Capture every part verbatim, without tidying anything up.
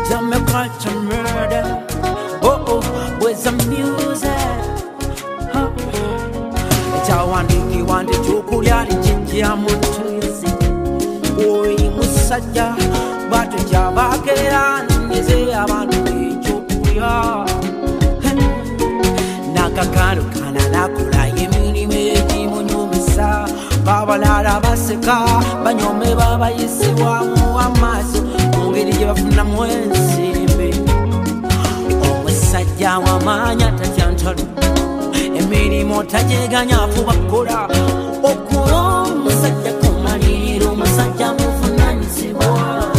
tell me culture murder. Oh oh, where's the music? Huh? It's how one day you want to do kulia jinji amutuzi. Oi musajja, batu jabakera nize abantu echokuya. Nakakaru kana nakula yemini meji munyumisa. Baba lara baseka, banyome baba yisiwa muamaso. Mungeri jebafuna mwensimbe. Omusajja wamanya tatyantalo. Emirimo tajeganya kubakola. Okulo omusajja kumaliriro, omusajja muvunanyizibwa.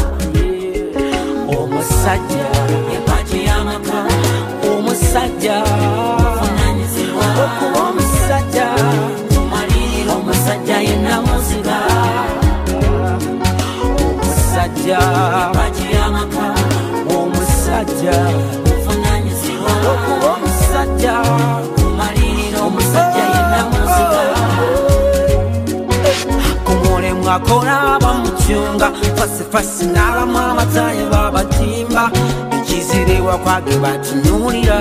Omusajja empaji y'amaka. Omusajja muvunanyizibwa. Okuba omusajja kumaliriro, omusajja yenna muziga. Omusajja empaji y'amaka. Omusajja muvunanyizibwa. Okuba omusajja kumaliriro, omusajja yenna muziga. Kumulemu akola bamucyunga, fasifasi n'abamu amataye babatimba. Ekiziriwa kwage batunuulira.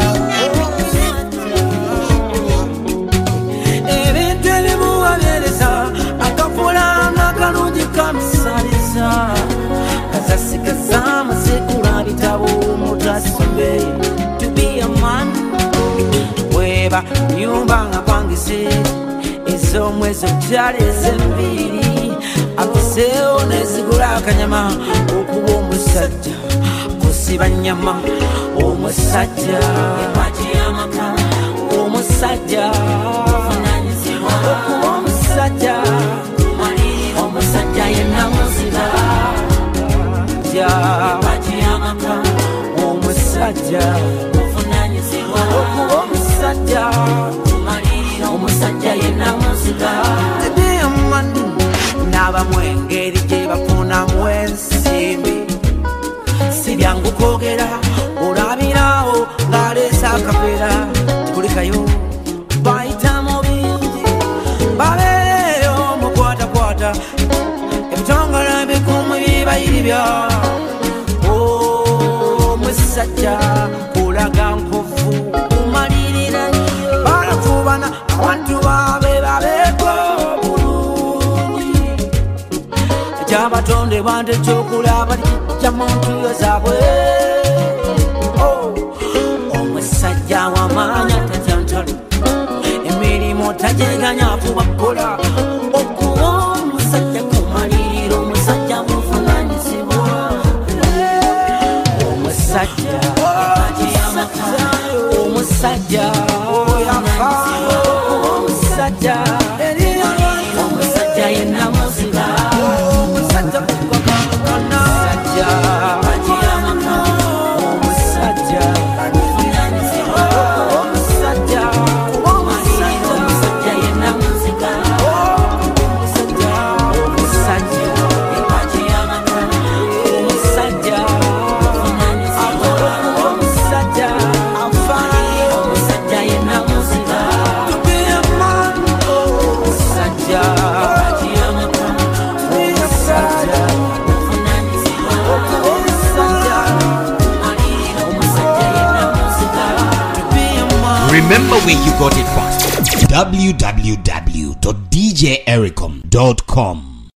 Ebintu ebimuwabereza akafula n'akalungi kamusaliza. Kazasigaza amasekula bitabo mutasombe. To be a man weba nyumba nga kwangise ez'omwezi okyala ez'embiri. Akuseewo nezigula akanyama okuba omusajja kusiba nnyama. Omusajja empaji y'amaka. Omusajja muvunanyizibwa. Okuba omusajja kumaliriro, omusajja yenna muziga. Empaji y'amaka. Omusajja muvunanyizibwa. Okuba omusajja kumaliriro, omusajja yenna muziga. Tebiyamani n'abamu engeri gye bafunamu ensimbi. Si byangu kwogera, olabirawo ng'aleese akaveera. Tukulikayo bayitamu bingi, babeereyo mukwatakwata. Ebitongole ebikumu bibayiribya. Omusajja kulaga nkofu kumalirira nnyo. Balafubana abantu baabe babeeko bulungi. Ekyabatonde bwante ekyokulaba tikijja mu ntuuyo zaabwe. Omusajja wamanya tatyantalo. Emirimu tajeganya kubakola. Okuba omusajja kumaliriro, omusajja muvunanyizibwa. Omusajja empaji y'amaka. Omusajja muvunanyizibwa. Omusajja kumaliriro, omusajja yenna muziga. Omusajja omusajja empaji y'amaka. Omusajja muvunanyizibwa. Omusajja kumaliriro, omusajja yenna muziga. Omusajja omusajja empaji y'amaka. Omusajja muvunanyizibwa. Omusajja afaanana, omusajja yenna muziga. Omusajja empaji y'amaka. Omusajja muvunanyizibwa. Omusajja kumaliriro, omusajja yenna muziga. Remember where you got it from. w w w dot d j ericom dot com